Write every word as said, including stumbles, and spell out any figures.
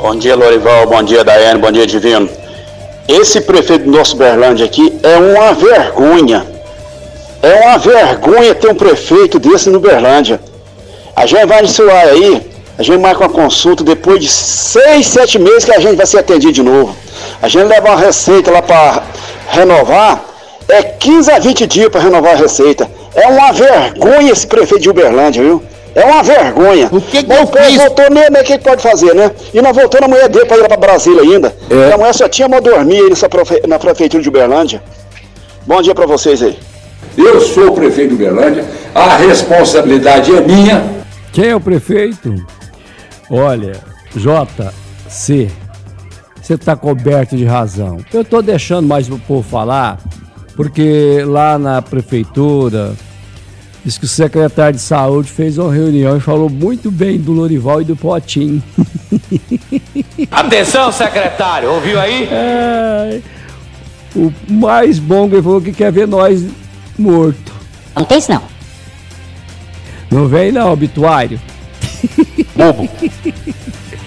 Bom dia, Lorival, bom dia, Daiane, bom dia, Divino. Esse prefeito do nosso Uberlândia aqui é uma vergonha. É uma vergonha ter um prefeito desse no Uberlândia. A gente vai no celular aí, a gente marca uma consulta, depois de seis, sete meses que a gente vai ser atendido de novo. A gente leva uma receita lá para renovar, é quinze a vinte dias para renovar a receita. É uma vergonha esse prefeito de Uberlândia, viu? É uma vergonha. O que que Bom, eu fiz? voltou mesmo, o que que pode fazer, né? E nós voltamos a mulher dele para ir lá para Brasília ainda. É. A mulher só tinha uma dormir aí nessa profe... na prefeitura de Uberlândia. Bom dia para vocês aí. Eu sou o prefeito de Uberlândia, a responsabilidade é minha. Quem é o prefeito? Olha, J C, você está coberto de razão. Eu estou deixando mais o povo falar, porque lá na prefeitura, diz que o secretário de saúde fez uma reunião e falou muito bem do Lorival e do Potinho. Atenção, secretário, ouviu aí? É, o mais bom que ele falou que quer ver nós morto. Não tem isso não. Não vem não, obituário. Bobo.